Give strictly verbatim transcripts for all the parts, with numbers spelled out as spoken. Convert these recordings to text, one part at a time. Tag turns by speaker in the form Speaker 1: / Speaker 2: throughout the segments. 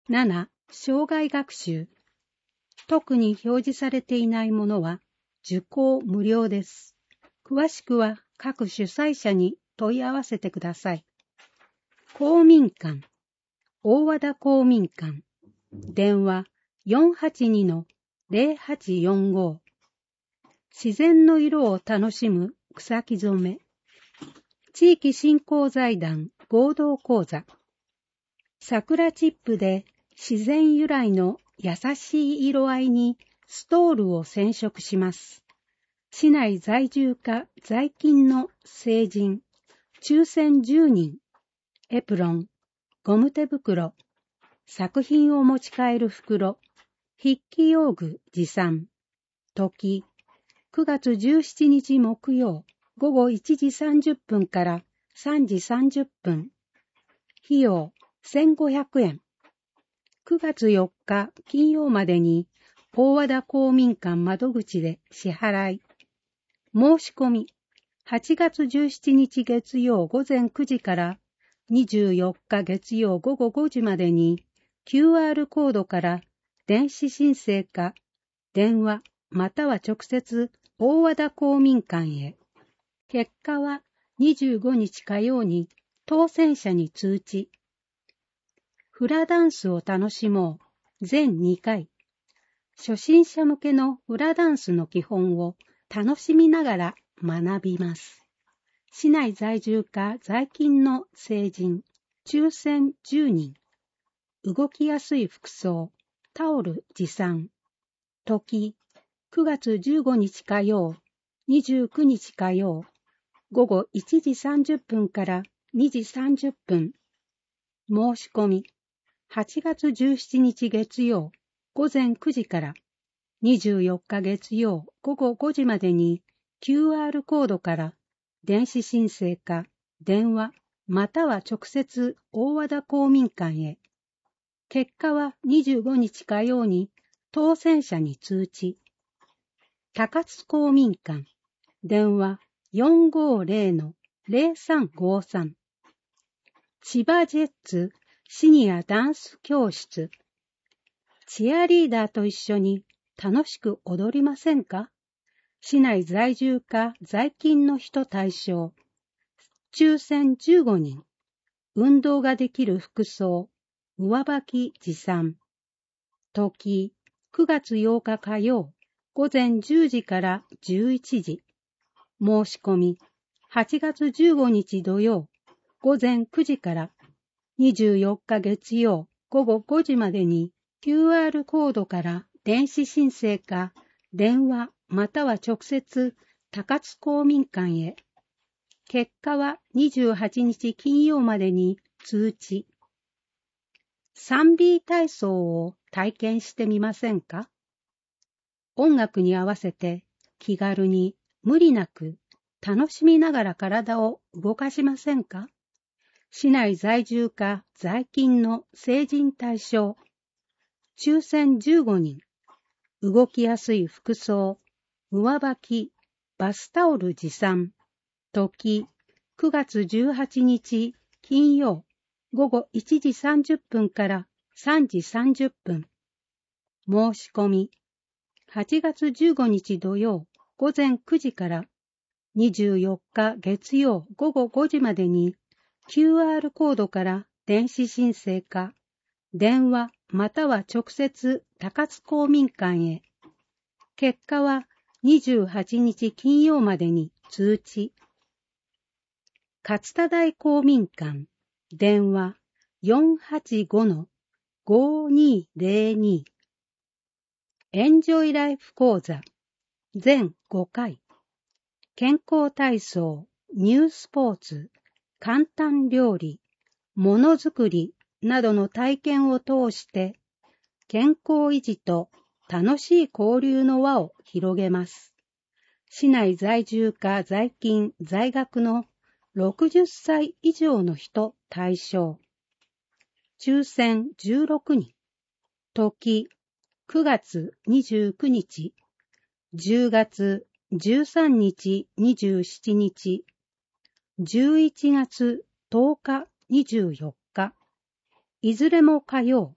Speaker 1: なな、生涯学習。特に表示されていないものは受講無料です。詳しくは各主催者に問い合わせてください。公民館、大和田公民館、電話 よんはちにのゼロはちよんご。自然の色を楽しむ草木染め。地域振興財団合同講座。桜チップで自然由来の優しい色合いにストールを染色します。市内在住か在勤の成人、抽選じゅうにん、エプロン、ゴム手袋、作品を持ち帰る袋、筆記用具持参。時、くがつじゅうしちにち木曜、ごごいちじさんじゅっぷんからさんじさんじゅっぷん。費用せんごひゃくえん。くがつよっか金曜までに大和田公民館窓口で支払い。申し込み、はちがつじゅうしちにち月曜午前くじからにじゅうよっか月曜午後ごじまでに キューアール コードから電子申請か電話または直接大和田公民館へ。結果はにじゅうごにち火曜に当選者に通知。フラダンスを楽しもう全にかい。初心者向けのフラダンスの基本を楽しみながら学びます。市内在住か在勤の成人、抽選じゅうにん。動きやすい服装、タオル持参。時、くがつじゅうごにち火曜、にじゅうくにち火曜、ごごいちじさんじゅっぷんからにじさんじゅっぷん。申し込み、はちがつじゅうしちにち月曜、午前くじからにじゅうよっか月曜午後ごじまでに キューアール コードから電子申請か電話または直接大和田公民館へ。結果はにじゅうごにち火曜に当選者に通知。高津公民館、電話 よんごゼロのゼロさんごさん。千葉ジェッツシニアダンス教室。チアリーダーと一緒に楽しく踊りませんか？市内在住か在勤の人対象。抽選じゅうごにん。運動ができる服装。上履き持参。時、くがつようか火曜、午前じゅうじからじゅういちじ。申し込み、はちがつじゅうごにち土曜、午前くじからにじゅうよっか月曜、午後ごじまでに キューアール コードから電子申請か電話または直接高津公民館へ。結果はにじゅうはちにち金曜までに通知。サンビー体操を体験してみませんか？音楽に合わせて気軽に無理なく楽しみながら体を動かしませんか？市内在住か在勤の成人対象。抽選じゅうごにん。動きやすい服装、上履き、バスタオル持参。時、くがつじゅうはちにち金曜、ごごいちじさんじゅっぷんからさんじさんじゅっぷん。申し込み、はちがつじゅうごにち土曜、午前くじからにじゅうよっか月曜午後ごじまでに キューアール コードから電子申請か電話または直接高津公民館へ。結果はにじゅうはちにち金曜までに通知。勝田台公民館、電話 よんはちごのごにゼロに。エンジョイライフ講座、全ごかい。健康体操、ニュースポーツ、簡単料理、ものづくりなどの体験を通して健康維持と楽しい交流の輪を広げます。市内在住か在勤、在学のろくじゅっさい以上の人対象。抽選じゅうろくにん。時、くがつにじゅうくにち、じゅうがつじゅうさんにちにじゅうしちにち、じゅういちがつとおかにじゅうよっか、いずれも火曜。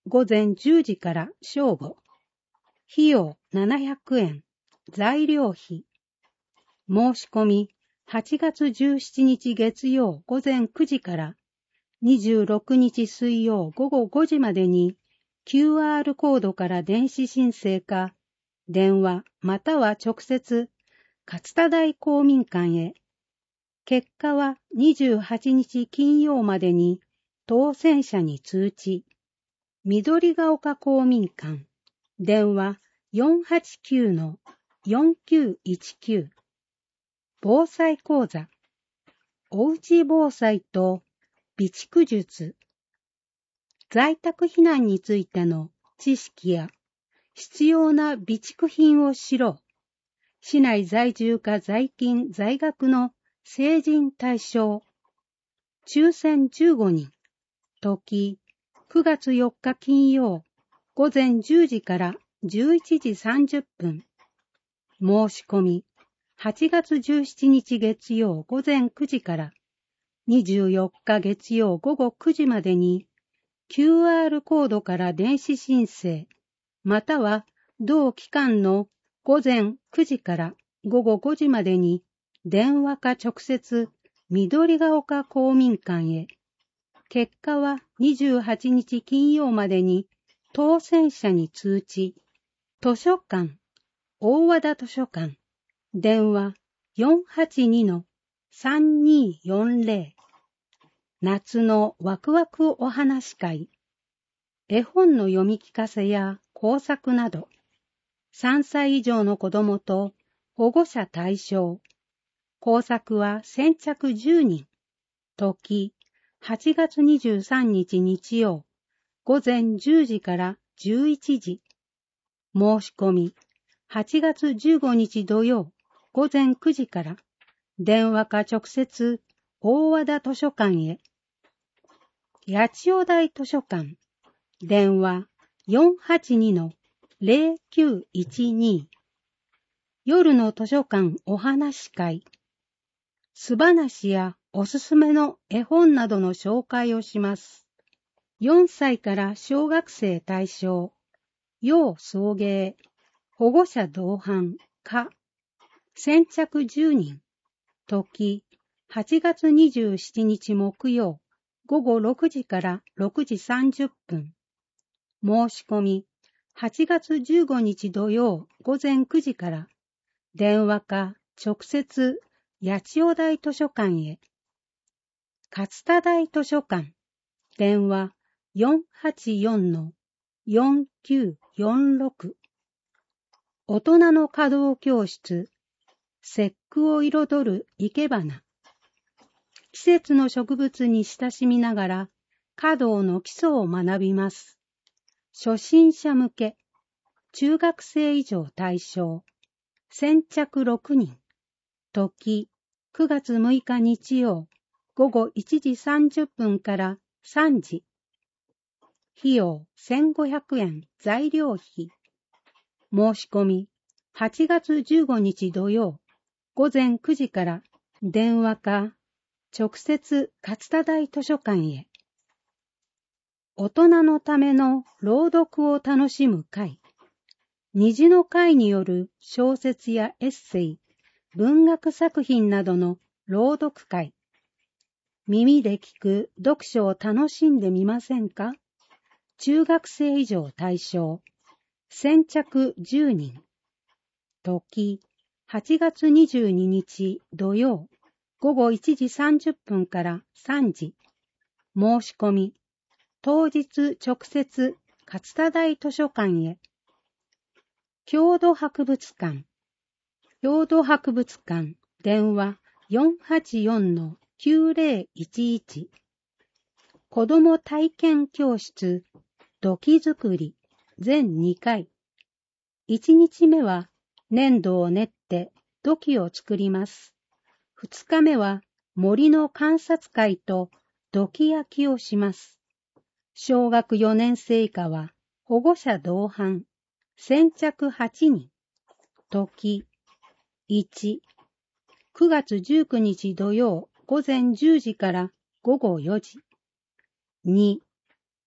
Speaker 1: 午前じゅうじから正午。費用ななひゃくえん。材料費。申し込みはちがつじゅうしちにち月曜午前くじからにじゅうろくにち水曜午後ごじまでに キューアール コードから電子申請か電話または直接勝田台公民館へ。結果はにじゅうはちにち金曜までに当選者に通知。緑が丘公民館。電話 よんはちきゅうのよんきゅういちきゅう。防災講座。おうち防災と備蓄術。在宅避難についての知識や必要な備蓄品を知ろう。市内在住か在勤在学の成人対象。抽選じゅうごにん。時くがつよっか金曜午前じゅうじからじゅういちじさんじゅっぷん。申し込みはちがつじゅうしちにち月曜午前くじからにじゅうよっか月曜午後くじまでに キューアール コードから電子申請または同期間の午前くじから午後ごじまでに電話か直接緑が丘公民館へ。結果はにじゅうはちにち金曜までに当選者に通知。図書館、大和田図書館。電話 よんはちにのさんによんぜろ。夏のワクワクお話会。絵本の読み聞かせや工作など、さんさい以上の子供と保護者対象。工作は先着じゅうにん。時、はちがつにじゅうさんにち日曜、午前じゅうじからじゅういちじ。申し込み、はちがつじゅうごにち土曜、午前くじから、電話か直接、大和田図書館へ。八千代台図書館。電話 よんはちにのぜろきゅういちに。夜の図書館お話会。素話やおすすめの絵本などの紹介をします。よんさいから小学生対象。要送迎。保護者同伴。か。先着じゅうにん。時、はちがつにじゅうしちにち木曜、午後ろくじからろくじさんじゅっぷん。申し込み、はちがつじゅうごにち土曜午前くじから、電話か直接八千代台図書館へ。勝田台図書館。電話 よんはちよんのよんきゅうよんろく。大人の華道教室。節句を彩る生け花。季節の植物に親しみながら華道の基礎を学びます。初心者向け。中学生以上対象。先着ろくにん。時、くがつむいか日曜、午後いちじさんじゅっぷんからさんじ。費用せんごひゃくえん材料費。申し込み、はちがつじゅうごにち土曜、午前くじから電話か直接勝田台図書館へ。大人のための朗読を楽しむ会。虹の会による小説やエッセイ、文学作品などの朗読会。耳で聞く読書を楽しんでみませんか？中学生以上対象。先着じゅうにん。時、はちがつにじゅうににち土曜、午後いちじさんじゅっぷんからさんじ。申し込み、当日直接勝田台図書館へ。郷土博物館。郷土博物館。電話 よんはちよんのきゅうぜろいちいち。子ども体験教室。土器作り。全にかい。いちにちめは粘土を練って土器を作ります。ふつかめは森の観察会と土器焼きをします。小学よねんせい以下は保護者同伴。先着はちにん。時、いち、くがつじゅうくにち土曜午前じゅうじから午後よじ。に、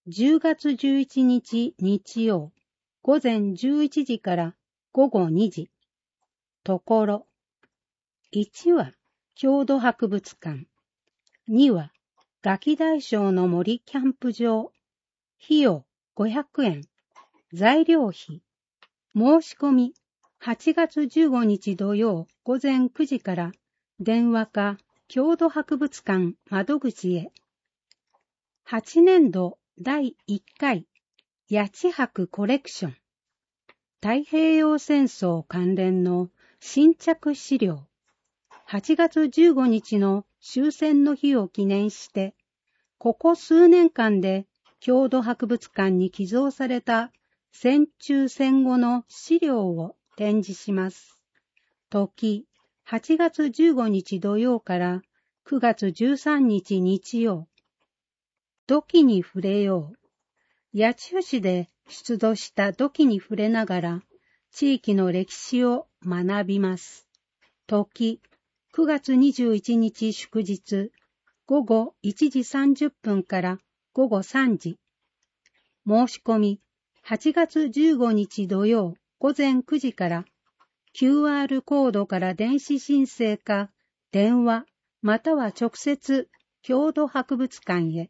Speaker 1: じゅうがつじゅういちにち日曜、午前じゅういちじから午後にじ。ところ。いちは郷土博物館。にはガキ大将の森キャンプ場。費用ごひゃくえん。材料費。申し込みはちがつじゅうごにち土曜午前くじから電話か郷土博物館窓口へ。はちねんどだいいっかい八千博コレクション。太平洋戦争関連の新着資料。はちがつじゅうごにちの終戦の日を記念して、ここ数年間で郷土博物館に寄贈された戦中戦後の資料を展示します。時、はちがつじゅうごにち土曜からくがつじゅうさんにち日曜。土器に触れよう。八千代市で出土した土器に触れながら地域の歴史を学びます。時、くがつにじゅういちにち祝日、ごごいちじさんじゅっぷんからごごさんじ。申し込み、はちがつじゅうごにち土曜午前くじから キューアール コードから電子申請か電話または直接郷土博物館へ。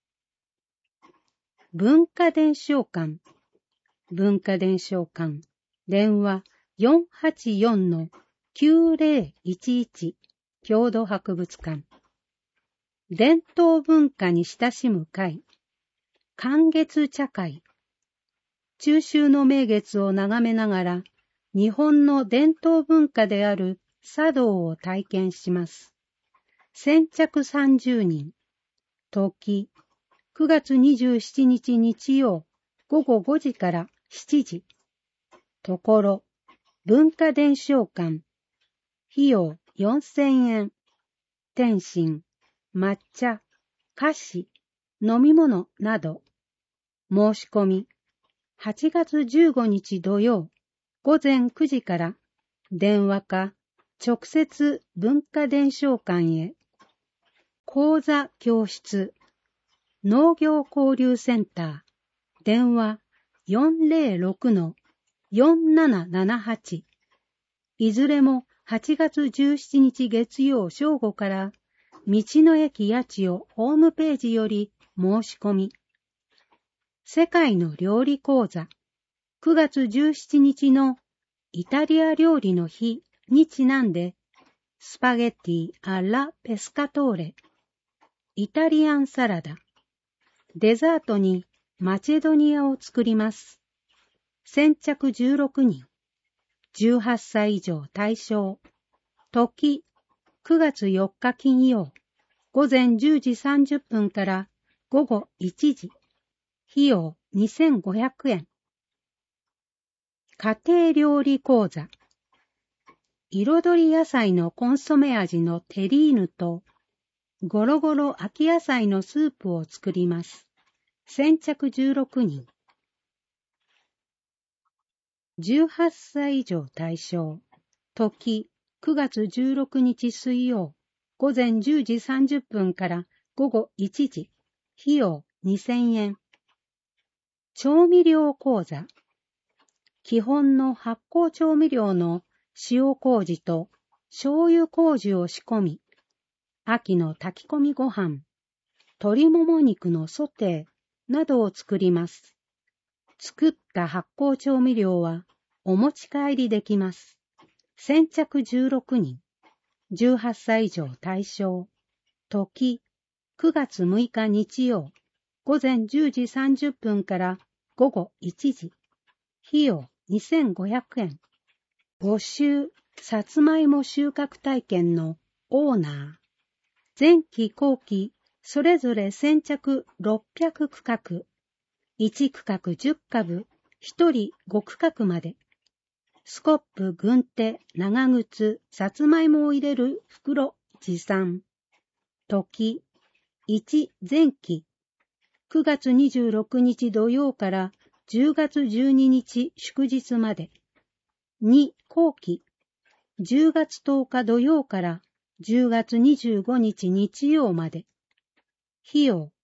Speaker 1: 文化伝承館。文化伝承館。電話 よんはちよんのきゅうぜろいちいち 郷土博物館。伝統文化に親しむ会。寒月茶会。中秋の名月を眺めながら日本の伝統文化である茶道を体験します。先着さんじゅうにん。時、くがつにじゅうしちにち日曜、ごごごじからしちじ。ところ、文化伝承館。費用よんせんえん。点心、抹茶、菓子、飲み物など。申し込み、はちがつじゅうごにち土曜、午前くじから電話か直接文化伝承館へ。講座教室。農業交流センター。電話 よんぜろろくのよんななななはち。いずれもはちがつじゅうしちにち月曜正午から道の駅八千代ホームページより申し込み。世界の料理講座。くがつじゅうしちにちのイタリア料理の日にちなんでスパゲッティアラペスカトーレ。イタリアンサラダ。デザートにマチェドニアを作ります。先着じゅうろくにん。じゅうはっさい以上対象。時、くがつよっか金曜、午前じゅうじさんじゅっぷんからごごいちじ。費用にせんごひゃくえん。家庭料理講座。彩り野菜のコンソメ味のテリーヌとゴロゴロ秋野菜のスープを作ります。先着じゅうろくにん。じゅうはっさい以上対象。時、くがつじゅうろくにち水曜、午前じゅうじさんじゅっぷんからごごいちじ。費用にせんえん。調味料講座。基本の発酵調味料の塩麹と醤油麹を仕込み、秋の炊き込みご飯、鶏もも肉のソテーなどを作ります。作った発酵調味料はお持ち帰りできます。先着じゅうろくにん。じゅうはっさい以上対象。時、くがつむいか日曜、午前じゅうじさんじゅっぷんからごごいちじ。費用にせんごひゃくえん。募集、さつまいも収穫体験のオーナー。前期後期、それぞれ先着ろっぴゃくくかく。いちくかくじゅっかぶ、ひとりごくかくまで。スコップ、軍手、長靴、さつまいもを入れる袋、持参。時、いち前期、くがつにじゅうろくにち土曜からじゅうがつじゅうににち祝日まで。に後期、じゅうがつとおか土曜からじゅうがつにじゅうごにち日曜まで。費用、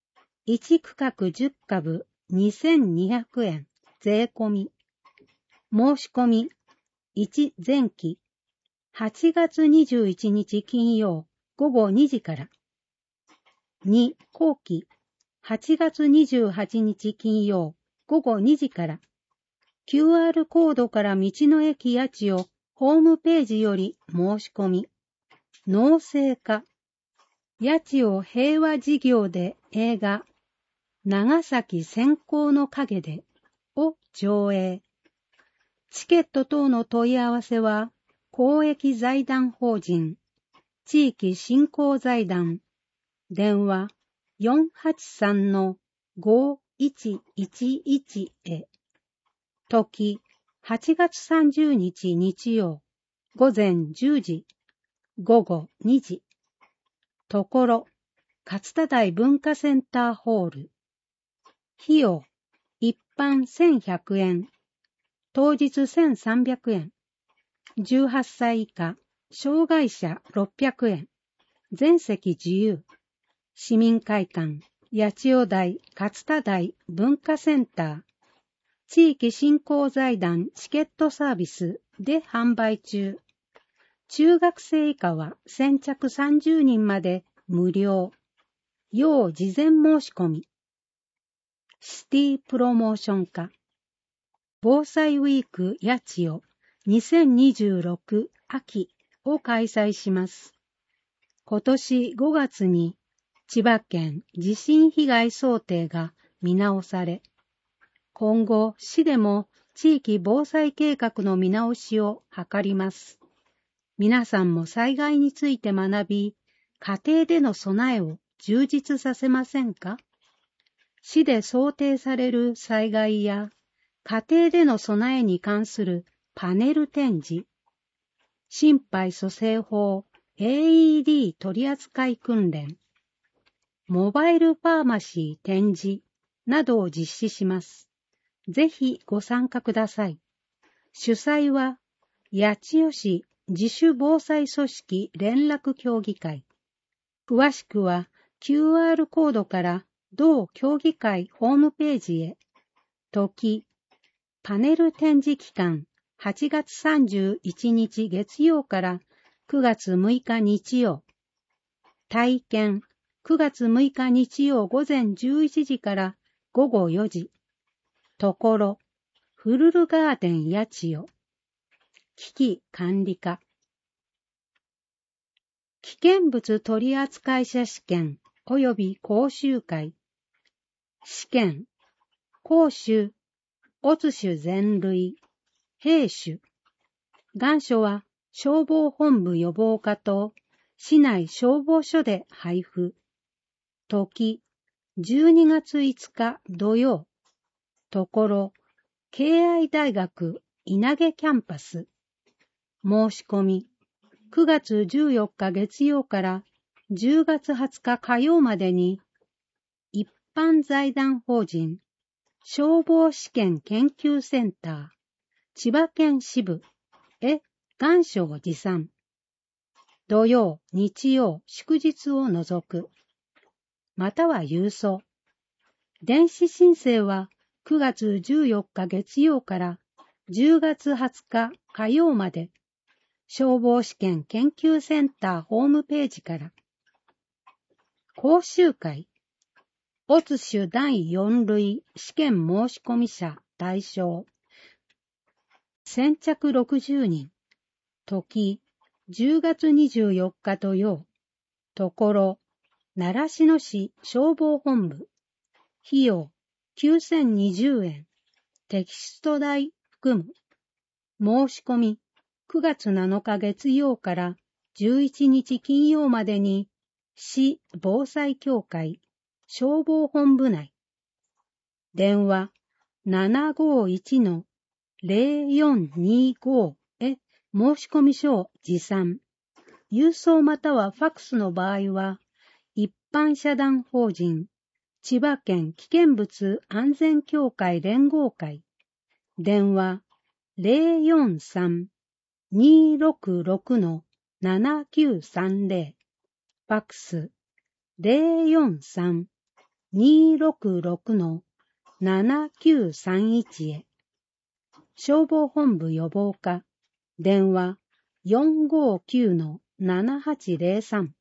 Speaker 1: いち区画じゅっ株にせんにひゃくえん税込み。申し込みいち前期はちがつにじゅういちにち金曜午後にじから。に後期はちがつにじゅうはちにち金曜午後にじから。キューアール コードから道の駅家賃をホームページより申し込み。納税化。家賃を平和事業で映画長崎閃光の影でを上映。チケット等の問い合わせは公益財団法人地域振興財団電話 よんはちさんのごいちいちいち へ。時はちがつさんじゅうにち日曜午前じゅうじ午後にじ。ところ勝田台文化センターホール。費用一般せんひゃくえん、当日せんさんびゃくえん、じゅうはっさい以下障害者ろっぴゃくえん、全席自由。市民会館八千代台勝田台文化センター地域振興財団チケットサービスで販売中。中学生以下は先着さんじゅうにんまで無料。要事前申し込み。シティプロモーション課。防災ウィーク八千代にせんにじゅうろく秋を開催します。今年ごがつに千葉県地震被害想定が見直され、今後市でも地域防災計画の見直しを図ります。皆さんも災害について学び、家庭での備えを充実させませんか？市で想定される災害や家庭での備えに関するパネル展示、心肺蘇生法 エーイーディー 取扱訓練、モバイルファーマシー展示などを実施します。ぜひご参加ください。主催は八千代市自主防災組織連絡協議会。詳しくは キューアール コードから同協議会ホームページへ。時、パネル展示期間はちがつさんじゅういちにち月曜からくがつむいか日曜。体験くがつむいか日曜午前じゅういちじからごごよじ。ところ、フルルガーデン八千代。危機管理課。危険物取扱者試験及び講習会。試験、講習、乙種全類、兵種。願書は消防本部予防課と市内消防署で配布。時、じゅうにがついつか土曜。ところ、敬愛大学稲毛キャンパス。申し込み、くがつじゅうよっか月曜からじゅうがつはつか火曜までに、一般財団法人消防試験研究センター千葉県支部へ願書を持参。土曜、日曜、祝日を除く。または郵送。電子申請はくがつじゅうよっか月曜からじゅうがつはつか火曜まで。消防試験研究センターホームページから。講習会。乙種だいよん類試験申込者対象。先着ろくじゅうにん。時、じゅうがつにじゅうよっか土曜。ところ、習志野市消防本部。費用きゅうせんにじゅうえん。テキスト代含む。申し込みくがつなのか月曜からじゅういちにち金曜までに市防災協会消防本部内。電話 ななごいちのゼロよんにご へ申込書を持参。郵送またはファックスの場合は一般社団法人千葉県危険物安全協会連合会。電話 ゼロよんさん にーろくろく ななきゅうさんゼロ。ファックス ゼロよんさんにーろくろくのななきゅうさんいち へ。消防本部予防課、電話 よんごーきゅうのななはちゼロさん。